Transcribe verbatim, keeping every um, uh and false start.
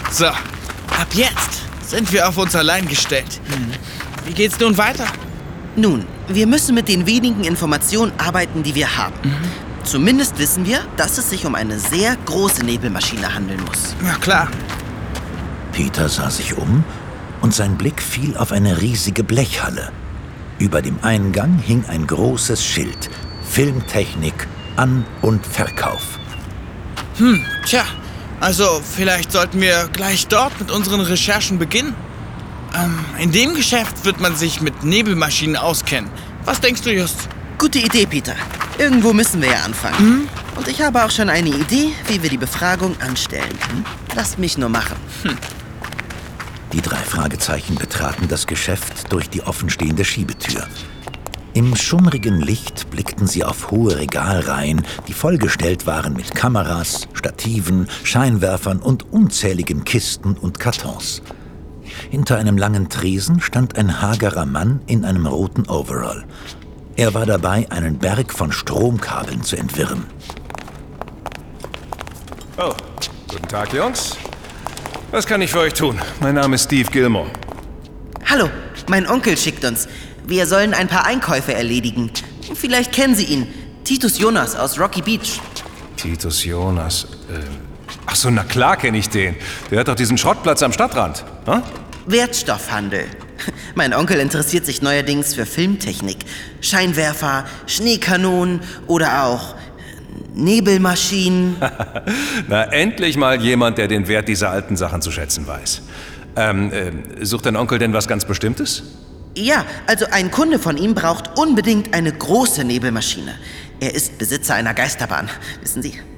So, ab jetzt sind wir auf uns allein gestellt. Hm. Wie geht's nun weiter? Nun, wir müssen mit den wenigen Informationen arbeiten, die wir haben. Mhm. Zumindest wissen wir, dass es sich um eine sehr große Nebelmaschine handeln muss. Na klar. Peter sah sich um und sein Blick fiel auf eine riesige Blechhalle. Über dem Eingang hing ein großes Schild. Filmtechnik, An- und Verkauf. Hm, tja, also vielleicht sollten wir gleich dort mit unseren Recherchen beginnen. Ähm, in dem Geschäft wird man sich mit Nebelmaschinen auskennen. Was denkst du, Just? Gute Idee, Peter. Irgendwo müssen wir ja anfangen. Mhm. Und ich habe auch schon eine Idee, wie wir die Befragung anstellen. Hm? Lasst mich nur machen. Hm. Die drei Fragezeichen betraten das Geschäft durch die offenstehende Schiebetür. Im schummrigen Licht blickten sie auf hohe Regalreihen, die vollgestellt waren mit Kameras, Stativen, Scheinwerfern und unzähligen Kisten und Kartons. Hinter einem langen Tresen stand ein hagerer Mann in einem roten Overall. Er war dabei, einen Berg von Stromkabeln zu entwirren. Oh, guten Tag, Jungs. Was kann ich für euch tun? Mein Name ist Steve Gilmore. Hallo, mein Onkel schickt uns. Wir sollen ein paar Einkäufe erledigen. Vielleicht kennen Sie ihn. Titus Jonas aus Rocky Beach. Titus Jonas? Äh, ach so, na klar kenne ich den. Der hat doch diesen Schrottplatz am Stadtrand. Hm? Wertstoffhandel. Mein Onkel interessiert sich neuerdings für Filmtechnik. Scheinwerfer, Schneekanonen oder auch Nebelmaschinen. Na, endlich mal jemand, der den Wert dieser alten Sachen zu schätzen weiß. Ähm, äh, sucht dein Onkel denn was ganz Bestimmtes? Ja, also ein Kunde von ihm braucht unbedingt eine große Nebelmaschine. Er ist Besitzer einer Geisterbahn, wissen Sie.